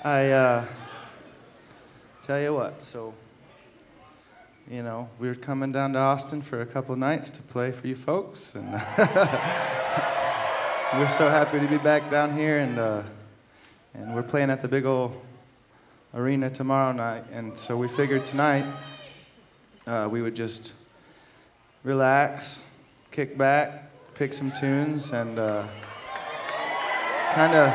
I tell you what, we were coming down to Austin for a couple nights to play for you folks, and we're so happy to be back down here, and we're playing at the big old arena tomorrow night, and so we figured tonight we would just relax, kick back, pick some tunes, and kind of